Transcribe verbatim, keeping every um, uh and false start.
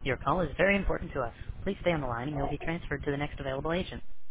Your call is very important to us. Please stay on the line and you'll be transferred to the next available agent.